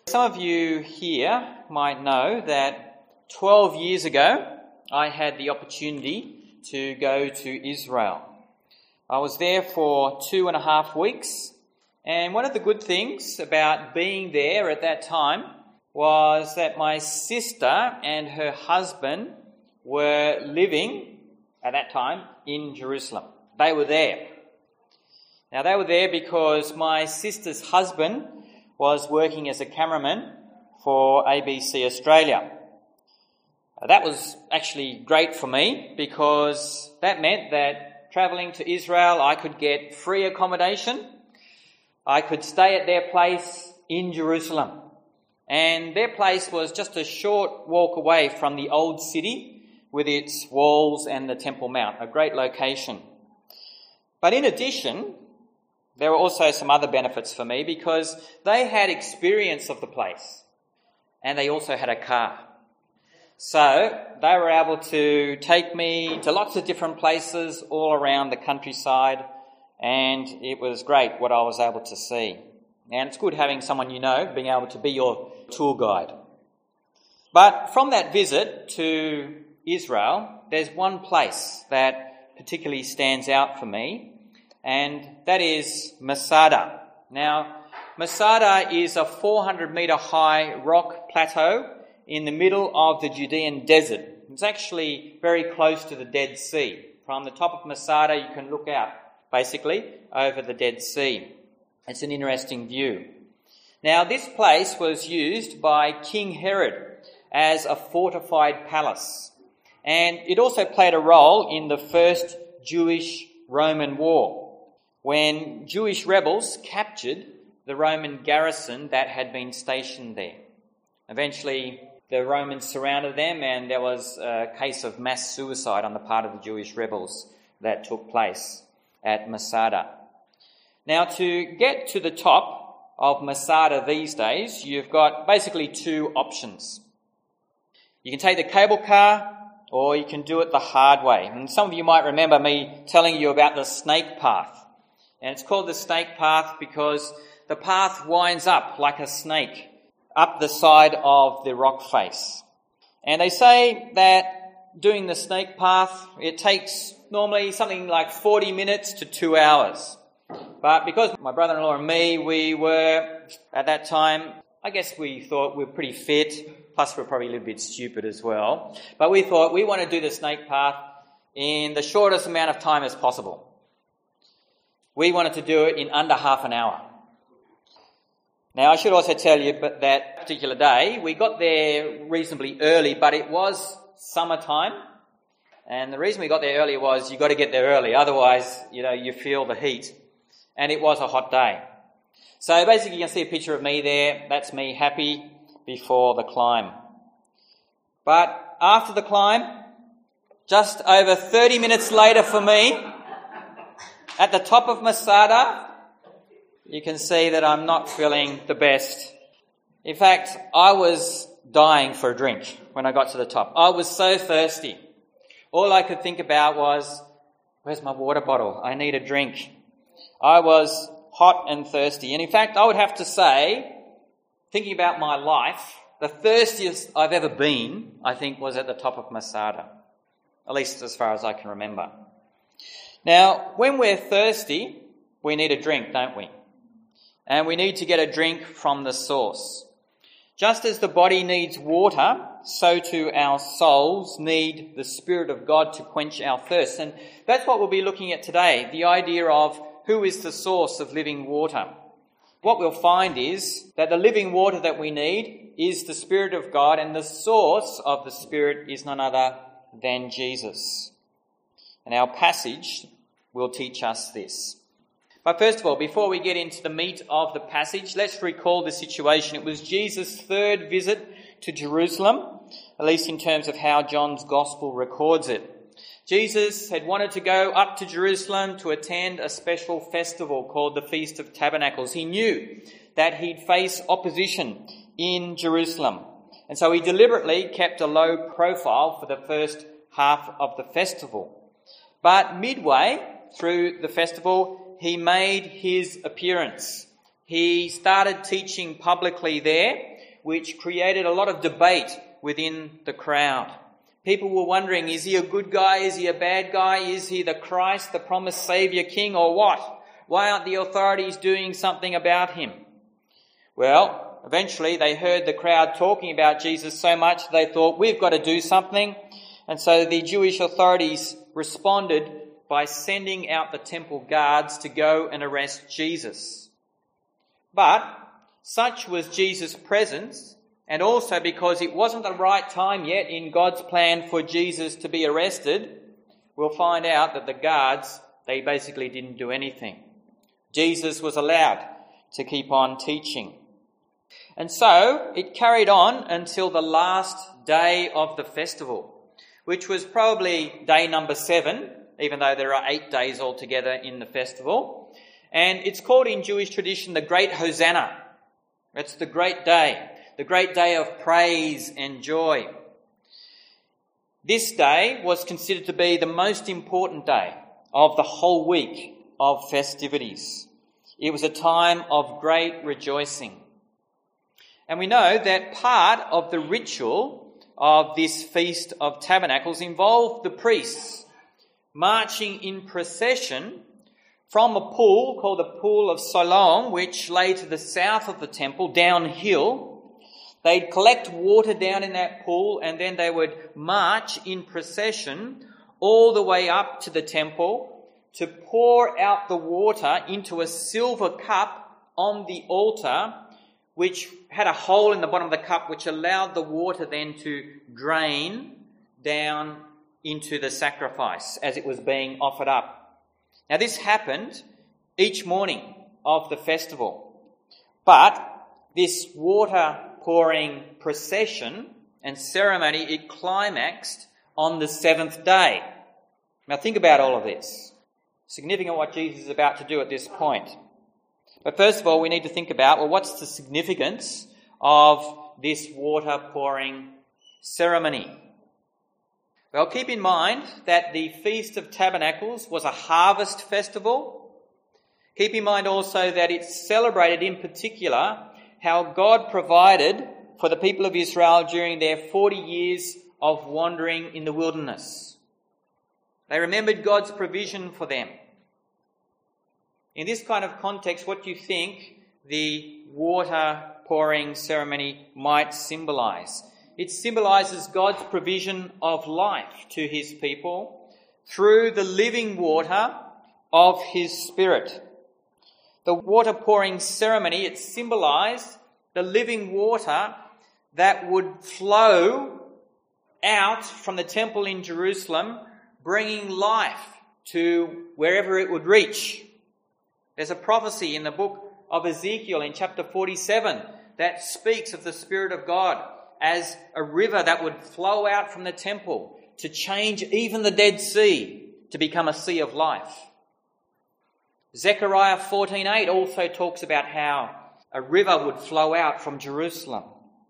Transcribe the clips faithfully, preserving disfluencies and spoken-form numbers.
Some of you here might know that twelve years ago I had the opportunity to go to Israel. I was there for two and a half weeks, and one of the good things about being there at that time was that my sister and her husband were living at that time in Jerusalem. They were there. Now they were there because my sister's husband was working as a cameraman for A B C Australia. Uh, that was actually great for me because that meant that travelling to Israel I could get free accommodation. I could stay at their place in Jerusalem. And their place was just a short walk away from the old city with its walls and the Temple Mount, a great location. But in addition, there were also some other benefits for me because they had experience of the place and they also had a car. So they were able to take me to lots of different places all around the countryside, and it was great what I was able to see. And it's good having someone you know being able to be your tour guide. But from that visit to Israel, there's one place that particularly stands out for me, and that is Masada. Now, Masada is a four hundred metre high rock plateau in the middle of the Judean desert. It's actually very close to the Dead Sea. From the top of Masada, you can look out, basically, over the Dead Sea. It's an interesting view. Now, this place was used by King Herod as a fortified palace, and it also played a role in the first Jewish-Roman war, when Jewish rebels captured the Roman garrison that had been stationed there. Eventually, the Romans surrounded them, and there was a case of mass suicide on the part of the Jewish rebels that took place at Masada. Now, to get to the top of Masada these days, you've got basically two options. You can take the cable car, or you can do it the hard way. And some of you might remember me telling you about the snake path. And it's called the snake path because the path winds up like a snake up the side of the rock face. And they say that doing the snake path, it takes normally something like forty minutes to two hours. But because my brother-in-law and me, we were, at that time, I guess we thought we were pretty fit, plus we're probably a little bit stupid as well. But we thought we want to do the snake path in the shortest amount of time as possible. We wanted to do it in under half an hour. Now, I should also tell you but that particular day, we got there reasonably early, but it was summertime. And the reason we got there early was you got to get there early, otherwise, you know, you feel the heat. And it was a hot day. So basically you can see a picture of me there. That's me happy before the climb. But after the climb, just over thirty minutes later for me, at the top of Masada, you can see that I'm not feeling the best. In fact, I was dying for a drink when I got to the top. I was so thirsty. All I could think about was, where's my water bottle? I need a drink. I was hot and thirsty. And in fact, I would have to say, thinking about my life, the thirstiest I've ever been, I think, was at the top of Masada. At least as far as I can remember. Now, when we're thirsty, we need a drink, don't we? And we need to get a drink from the source. Just as the body needs water, so too our souls need the Spirit of God to quench our thirst. And that's what we'll be looking at today, the idea of who is the source of living water. What we'll find is that the living water that we need is the Spirit of God, and the source of the Spirit is none other than Jesus. And our passage will teach us this. But first of all, before we get into the meat of the passage, let's recall the situation. It was Jesus' third visit to Jerusalem, at least in terms of how John's Gospel records it. Jesus had wanted to go up to Jerusalem to attend a special festival called the Feast of Tabernacles. He knew that he'd face opposition in Jerusalem. And so he deliberately kept a low profile for the first half of the festival. But midway through the festival, he made his appearance. He started teaching publicly there, which created a lot of debate within the crowd. People were wondering, is he a good guy? Is he a bad guy? Is he the Christ, the promised Saviour King, or what? Why aren't the authorities doing something about him? Well, eventually they heard the crowd talking about Jesus so much they thought, we've got to do something. And so the Jewish authorities responded by sending out the temple guards to go and arrest Jesus. But such was Jesus' presence, and also because it wasn't the right time yet in God's plan for Jesus to be arrested, we'll find out that the guards, they basically didn't do anything. Jesus was allowed to keep on teaching. And so it carried on until the last day of the festival, which was probably day number seven, even though there are eight days altogether in the festival. And it's called in Jewish tradition the Great Hosanna. It's the great day, the great day of praise and joy. This day was considered to be the most important day of the whole week of festivities. It was a time of great rejoicing. And we know that part of the ritual of this Feast of Tabernacles involved the priests marching in procession from a pool called the Pool of Siloam, which lay to the south of the temple, downhill. They'd collect water down in that pool, and then they would march in procession all the way up to the temple to pour out the water into a silver cup on the altar, which had a hole in the bottom of the cup which allowed the water then to drain down into the sacrifice as it was being offered up. Now this happened each morning of the festival, but this water pouring procession and ceremony, it climaxed on the seventh day. Now think about all of this. Significant what Jesus is about to do at this point. But first of all, we need to think about, well, what's the significance of this water pouring ceremony? Well, keep in mind that the Feast of Tabernacles was a harvest festival. Keep in mind also that it celebrated in particular how God provided for the people of Israel during their forty years of wandering in the wilderness. They remembered God's provision for them. In this kind of context, what do you think the water pouring ceremony might symbolise? It symbolises God's provision of life to his people through the living water of his Spirit. The water pouring ceremony, it symbolised the living water that would flow out from the temple in Jerusalem, bringing life to wherever it would reach. There's a prophecy in the book of Ezekiel in chapter forty-seven that speaks of the Spirit of God as a river that would flow out from the temple to change even the Dead Sea to become a sea of life. Zechariah fourteen eight also talks about how a river would flow out from Jerusalem.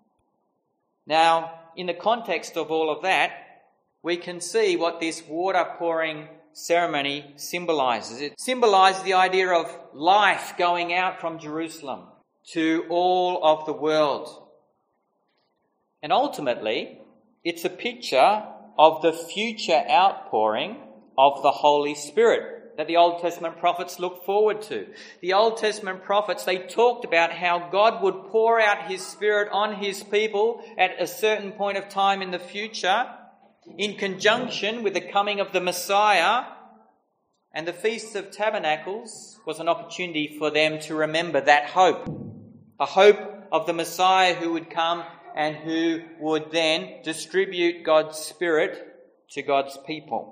Now, in the context of all of that, we can see what this water pouring ceremony symbolises. It symbolises the idea of life going out from Jerusalem to all of the world. And ultimately, it's a picture of the future outpouring of the Holy Spirit that the Old Testament prophets looked forward to. The Old Testament prophets, they talked about how God would pour out his Spirit on his people at a certain point of time in the future, in conjunction with the coming of the Messiah. And the Feast of Tabernacles was an opportunity for them to remember that hope, a hope of the Messiah who would come and who would then distribute God's Spirit to God's people.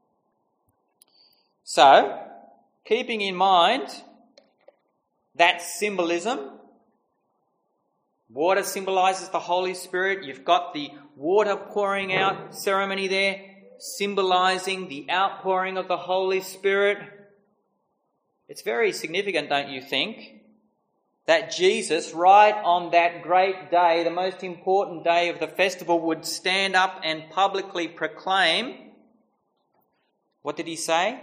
So, keeping in mind that symbolism, water symbolises the Holy Spirit. You've got the water pouring out ceremony there, symbolising the outpouring of the Holy Spirit. It's very significant, don't you think, that Jesus, right on that great day, the most important day of the festival, would stand up and publicly proclaim, what did he say?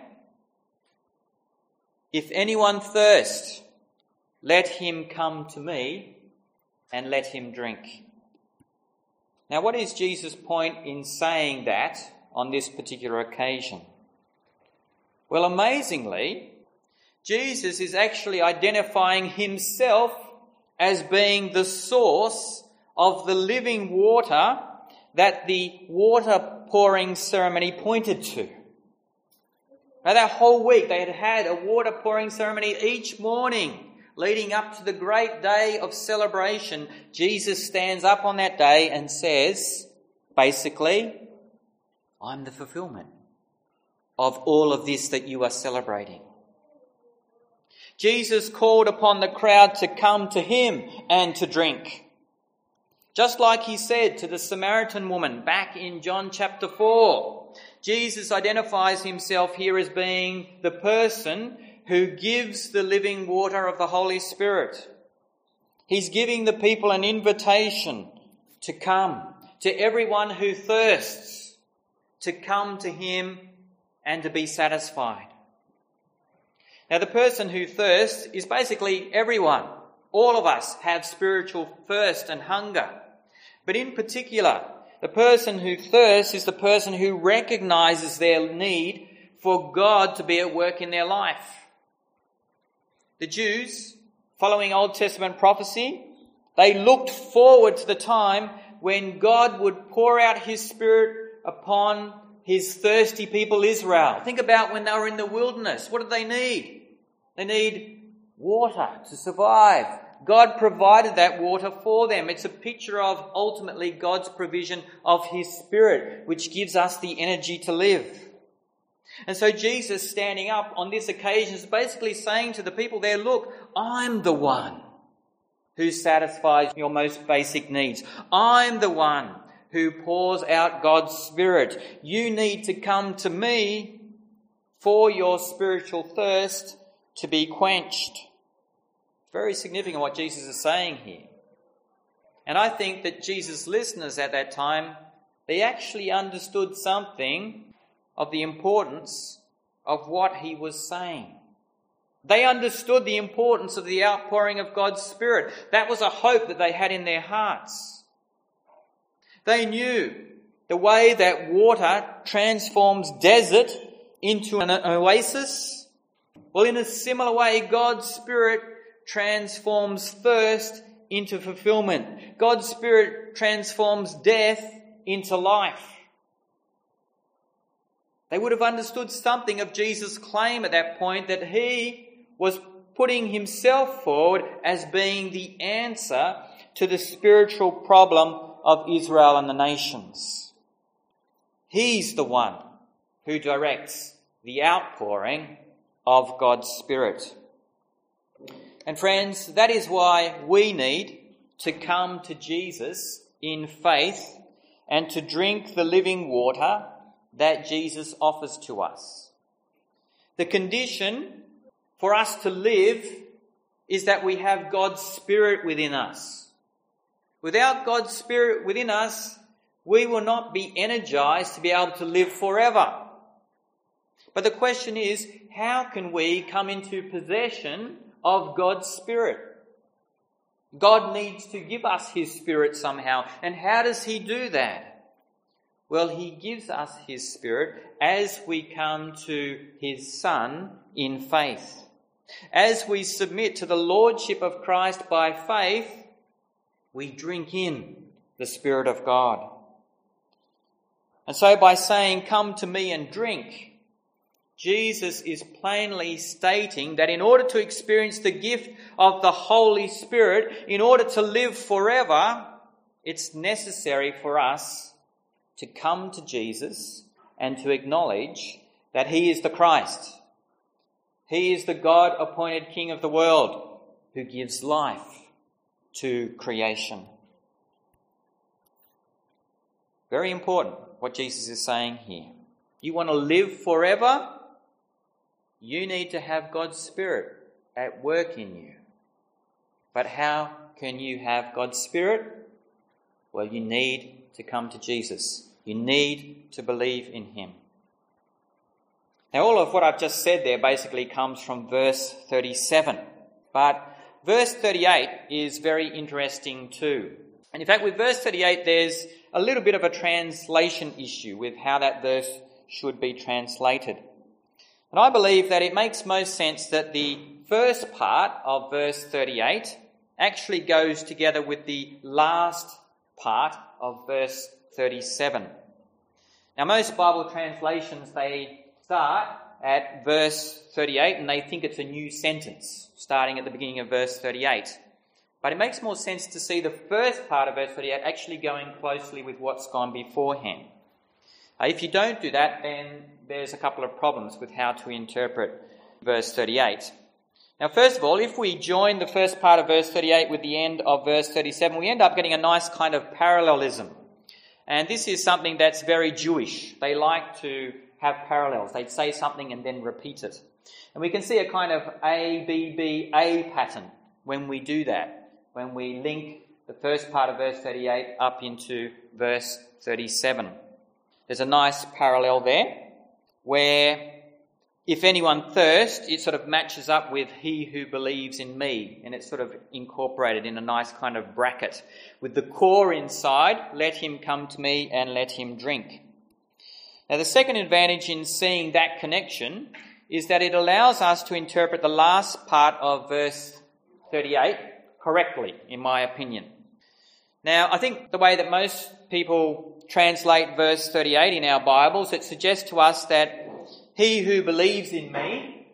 If anyone thirst, let him come to me and let him drink. Now, what is Jesus' point in saying that on this particular occasion? Well, amazingly, Jesus is actually identifying himself as being the source of the living water that the water pouring ceremony pointed to. Now, that whole week they had had a water pouring ceremony each morning leading up to the great day of celebration. Jesus stands up on that day and says, basically, I'm the fulfillment of all of this that you are celebrating. Jesus called upon the crowd to come to him and to drink. Just like he said to the Samaritan woman back in John chapter four. Jesus identifies himself here as being the person who gives the living water of the Holy Spirit. He's giving the people an invitation to come, to everyone who thirsts, to come to him and to be satisfied. Now, the person who thirsts is basically everyone. All of us have spiritual thirst and hunger. But in particular, the person who thirsts is the person who recognizes their need for God to be at work in their life. The Jews, following Old Testament prophecy, they looked forward to the time when God would pour out his Spirit upon his thirsty people Israel. Think about when they were in the wilderness. What did they need? They need water to survive. God provided that water for them. It's a picture of ultimately God's provision of his Spirit, which gives us the energy to live. And so Jesus, standing up on this occasion, is basically saying to the people there, look, I'm the one who satisfies your most basic needs. I'm the one who pours out God's Spirit. You need to come to me for your spiritual thirst to be quenched. Very significant what Jesus is saying here. And I think that Jesus' listeners at that time, they actually understood something of the importance of what he was saying. They understood the importance of the outpouring of God's Spirit. That was a hope that they had in their hearts. They knew the way that water transforms desert into an oasis. Well, in a similar way, God's Spirit transforms thirst into fulfillment. God's Spirit transforms death into life. They would have understood something of Jesus' claim at that point that he was putting himself forward as being the answer to the spiritual problem of Israel and the nations. He's the one who directs the outpouring of God's Spirit. And friends, that is why we need to come to Jesus in faith and to drink the living water that Jesus offers to us. The condition for us to live is that we have God's Spirit within us. Without God's Spirit within us, we will not be energized to be able to live forever. But the question is, how can we come into possession of God's Spirit? God needs to give us his Spirit somehow. And how does he do that? Well, he gives us his Spirit as we come to his Son in faith. As we submit to the Lordship of Christ by faith, we drink in the Spirit of God. And so by saying, come to me and drink, Jesus is plainly stating that in order to experience the gift of the Holy Spirit, in order to live forever, it's necessary for us to come to Jesus and to acknowledge that he is the Christ. He is the God-appointed King of the world who gives life to creation. Very important what Jesus is saying here. You want to live forever? You need to have God's Spirit at work in you. But how can you have God's Spirit? Well, you need to come to Jesus. You need to believe in him. Now, all of what I've just said there basically comes from verse thirty-seven. But verse thirty-eight is very interesting too. And in fact, with verse thirty-eight, there's a little bit of a translation issue with how that verse should be translated. And I believe that it makes most sense that the first part of verse thirty-eight actually goes together with the last part of verse thirty-seven. Now, most Bible translations, they start at verse thirty-eight and they think it's a new sentence starting at the beginning of verse thirty-eight. But it makes more sense to see the first part of verse thirty-eight actually going closely with what's gone beforehand. Uh, if you don't do that, then there's a couple of problems with how to interpret verse thirty-eight. Now, first of all, if we join the first part of verse thirty-eight with the end of verse thirty-seven, we end up getting a nice kind of parallelism. And this is something that's very Jewish. They like to have parallels. They'd say something and then repeat it. And we can see a kind of A, B, B, A pattern when we do that, when we link the first part of verse thirty-eight up into verse thirty-seven. There's a nice parallel there where if anyone thirsts, it sort of matches up with he who believes in me, and it's sort of incorporated in a nice kind of bracket. With the core inside, let him come to me and let him drink. Now, the second advantage in seeing that connection is that it allows us to interpret the last part of verse thirty-eight correctly, in my opinion. Now, I think the way that most people translate verse thirty-eight in our Bibles, it suggests to us that he who believes in me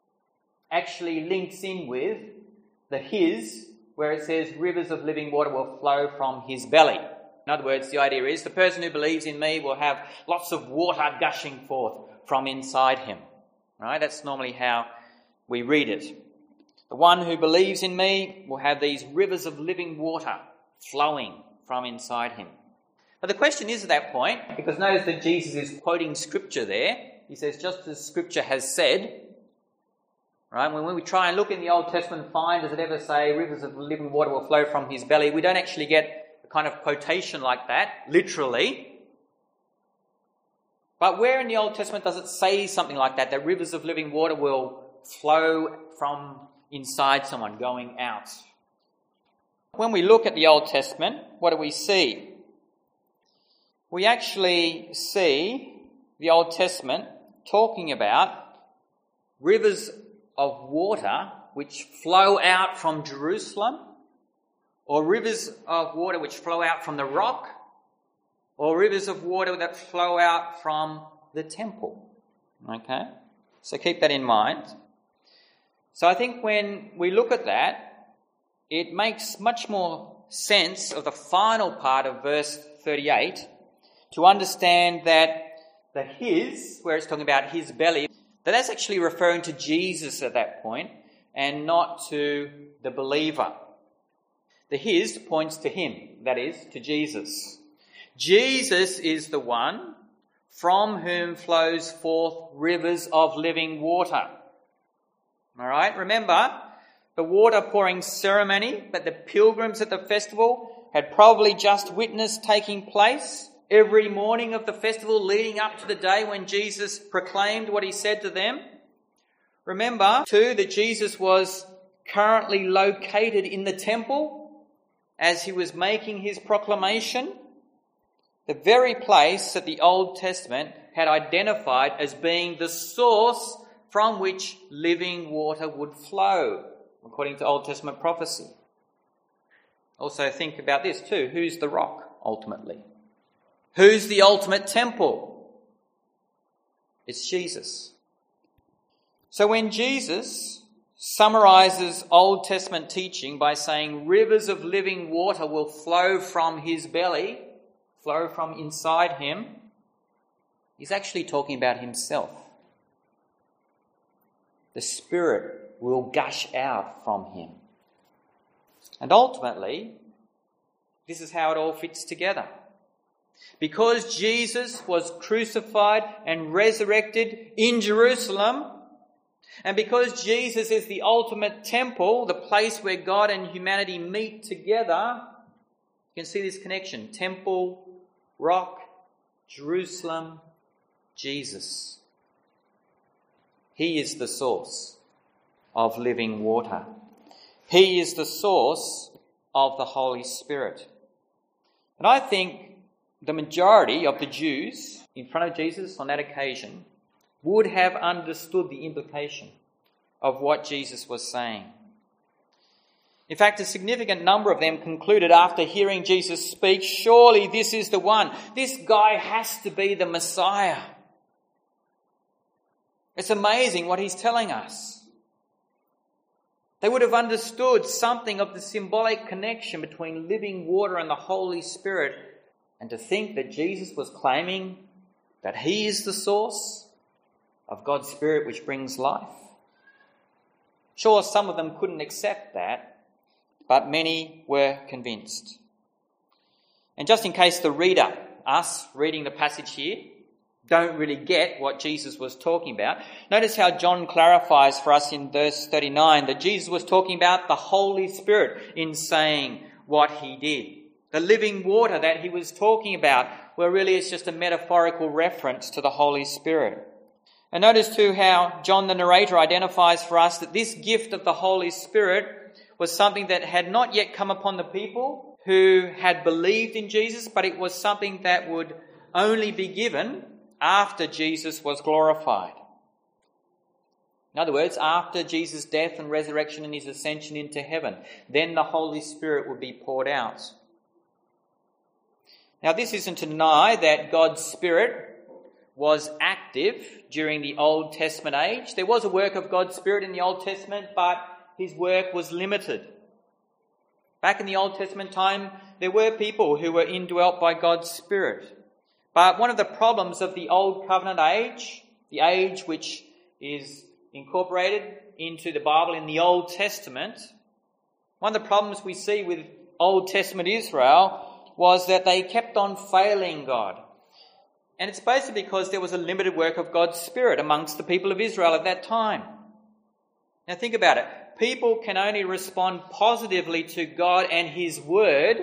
actually links in with the his, where it says rivers of living water will flow from his belly. In other words, the idea is the person who believes in me will have lots of water gushing forth from inside him. Right? That's normally how we read it. The one who believes in me will have these rivers of living water flowing from inside him. But the question is at that point, because notice that Jesus is quoting scripture there. He says, just as scripture has said, right? When we try and look in the Old Testament and find, does it ever say rivers of living water will flow from his belly? We don't actually get a kind of quotation like that, literally. But where in the Old Testament does it say something like that, that rivers of living water will flow from inside someone, going out? When we look at the Old Testament, what do we see? We actually see the Old Testament talking about rivers of water which flow out from Jerusalem, or rivers of water which flow out from the rock, or rivers of water that flow out from the temple. Okay? So keep that in mind. So I think when we look at that, it makes much more sense of the final part of verse thirty-eight to understand that the his, where it's talking about his belly, that that's actually referring to Jesus at that point and not to the believer. The his points to him, that is, to Jesus. Jesus is the one from whom flows forth rivers of living water. All right, remember the water pouring ceremony that the pilgrims at the festival had probably just witnessed taking place every morning of the festival leading up to the day when Jesus proclaimed what he said to them. Remember, too, that Jesus was currently located in the temple as he was making his proclamation, the very place that the Old Testament had identified as being the source from which living water would flow, according to Old Testament prophecy. Also think about this too. Who's the rock, ultimately? Who's the ultimate temple? It's Jesus. So when Jesus summarizes Old Testament teaching by saying rivers of living water will flow from his belly, flow from inside him, he's actually talking about himself. The Spirit will gush out from him. And ultimately, this is how it all fits together. Because Jesus was crucified and resurrected in Jerusalem, and because Jesus is the ultimate temple, the place where God and humanity meet together, you can see this connection. Temple, rock, Jerusalem, Jesus. He is the source of living water. He is the source of the Holy Spirit. And I think the majority of the Jews in front of Jesus on that occasion would have understood the implication of what Jesus was saying. In fact, a significant number of them concluded after hearing Jesus speak, surely this is the one. This guy has to be the Messiah. It's amazing what he's telling us. They would have understood something of the symbolic connection between living water and the Holy Spirit, and to think that Jesus was claiming that he is the source of God's Spirit which brings life. Sure, some of them couldn't accept that, but many were convinced. And just in case the reader, us reading the passage here, don't really get what Jesus was talking about, notice how John clarifies for us in verse thirty-nine that Jesus was talking about the Holy Spirit in saying what he did. The living water that he was talking about, well, really it's just a metaphorical reference to the Holy Spirit. And notice too how John the narrator identifies for us that this gift of the Holy Spirit was something that had not yet come upon the people who had believed in Jesus, but it was something that would only be given after Jesus was glorified. In other words, after Jesus' death and resurrection and his ascension into heaven, then the Holy Spirit would be poured out. Now, this isn't to deny that God's Spirit was active during the Old Testament age. There was a work of God's Spirit in the Old Testament, but his work was limited. Back in the Old Testament time, there were people who were indwelt by God's Spirit. But one of the problems of the Old Covenant age, the age which is incorporated into the Bible in the Old Testament, one of the problems we see with Old Testament Israel was that they kept on failing God. And it's basically because there was a limited work of God's Spirit amongst the people of Israel at that time. Now think about it. People can only respond positively to God and his word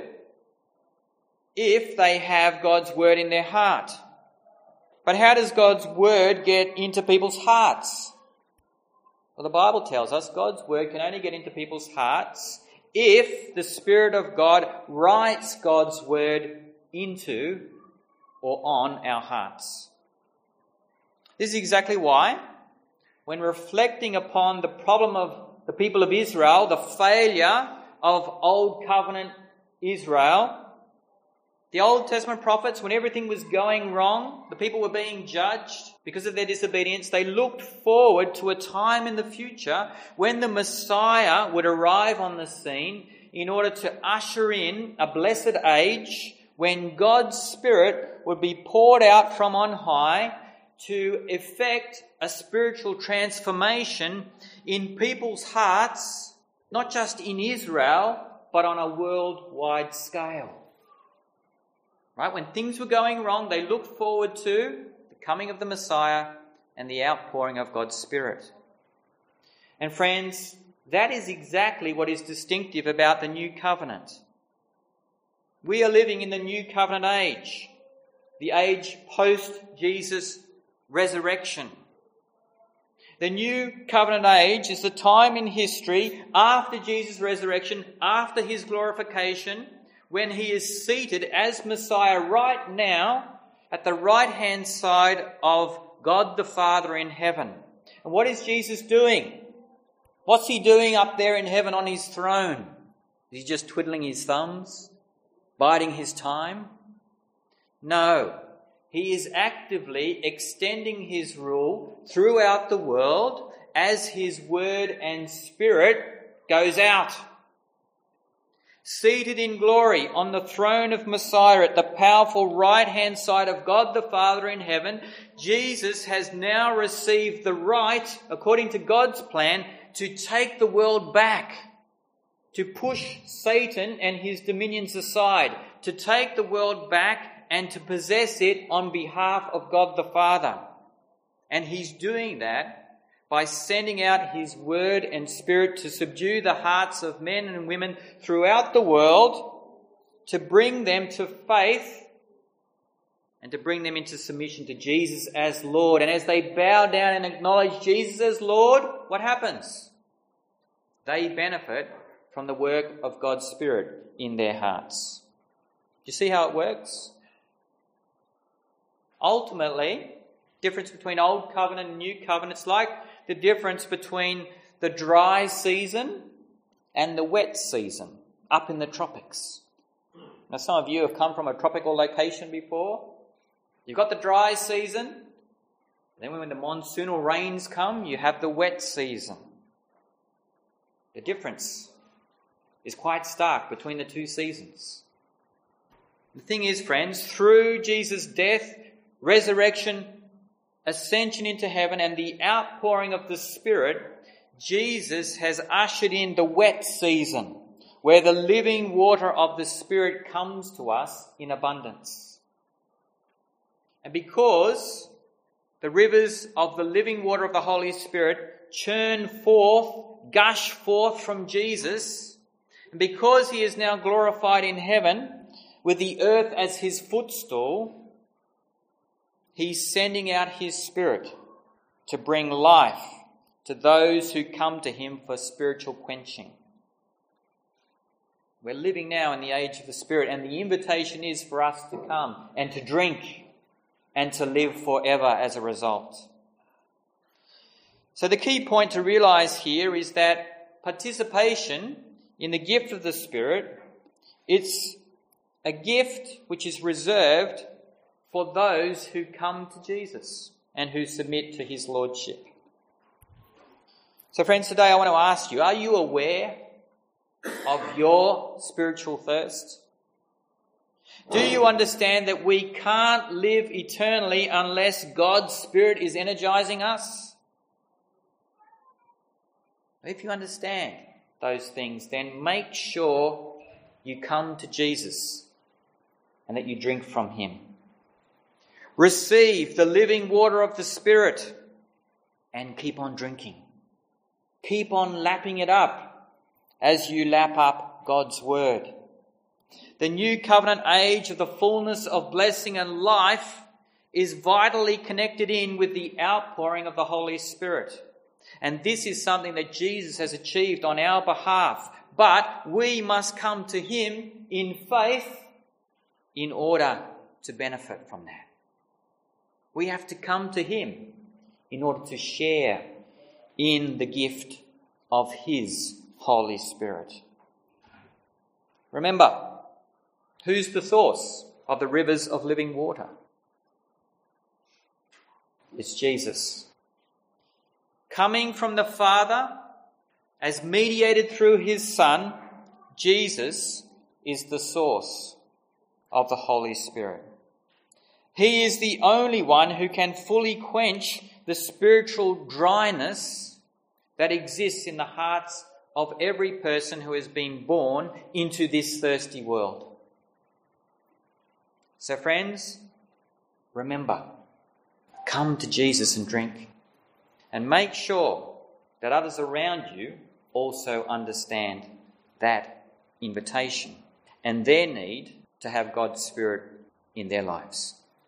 if they have God's word in their heart. But how does God's word get into people's hearts? Well, the Bible tells us God's word can only get into people's hearts if the Spirit of God writes God's word into or on our hearts. This is exactly why, when reflecting upon the problem of the people of Israel, the failure of Old Covenant Israel, the Old Testament prophets, when everything was going wrong, the people were being judged because of their disobedience, they looked forward to a time in the future when the Messiah would arrive on the scene in order to usher in a blessed age when God's Spirit would be poured out from on high to effect a spiritual transformation in people's hearts, not just in Israel, but on a worldwide scale. Right? When things were going wrong, they looked forward to the coming of the Messiah and the outpouring of God's Spirit. And friends, that is exactly what is distinctive about the New Covenant. We are living in the New Covenant age, the age post-Jesus' resurrection. The New Covenant age is the time in history after Jesus' resurrection, after his glorification, when he is seated as Messiah right now at the right-hand side of God the Father in heaven. And what is Jesus doing? What's he doing up there in heaven on his throne? Is he just twiddling his thumbs? Biding his time? No. He is actively extending his rule throughout the world as his word and Spirit goes out. Seated in glory on the throne of Messiah at the powerful right-hand side of God the Father in heaven, Jesus has now received the right, according to God's plan, to take the world back, to push Satan and his dominions aside, to take the world back and to possess it on behalf of God the Father. And he's doing that by sending out his word and Spirit to subdue the hearts of men and women throughout the world, to bring them to faith and to bring them into submission to Jesus as Lord. And as they bow down and acknowledge Jesus as Lord, what happens? They benefit from the work of God's Spirit in their hearts. Do you see how it works? Ultimately, difference between Old Covenant and New Covenant, it's like the difference between the dry season and the wet season up in the tropics. Now, some of you have come from a tropical location before. You've got the dry season. Then when the monsoonal rains come, you have the wet season. The difference is quite stark between the two seasons. The thing is, friends, through Jesus' death, resurrection, ascension into heaven, and the outpouring of the Spirit, Jesus has ushered in the wet season, where the living water of the Spirit comes to us in abundance. And because the rivers of the living water of the Holy Spirit churn forth, gush forth from Jesus, and because he is now glorified in heaven with the earth as his footstool, he's sending out his Spirit to bring life to those who come to him for spiritual quenching. We're living now in the age of the Spirit, and the invitation is for us to come and to drink and to live forever as a result. So the key point to realise here is that participation in the gift of the Spirit, it's a gift which is reserved for those who come to Jesus and who submit to his lordship. So friends, today I want to ask you, are you aware of your spiritual thirst? Do you understand that we can't live eternally unless God's Spirit is energizing us? If you understand those things, then make sure you come to Jesus and that you drink from him. Receive the living water of the Spirit and keep on drinking. Keep on lapping it up as you lap up God's word. The new covenant age of the fullness of blessing and life is vitally connected in with the outpouring of the Holy Spirit. And this is something that Jesus has achieved on our behalf. But we must come to him in faith in order to benefit from that. We have to come to him in order to share in the gift of his Holy Spirit. Remember, who's the source of the rivers of living water? It's Jesus. Coming from the Father, as mediated through his Son, Jesus is the source of the Holy Spirit. He is the only one who can fully quench the spiritual dryness that exists in the hearts of every person who has been born into this thirsty world. So friends, remember, come to Jesus and drink. And make sure that others around you also understand that invitation and their need to have God's Spirit in their lives.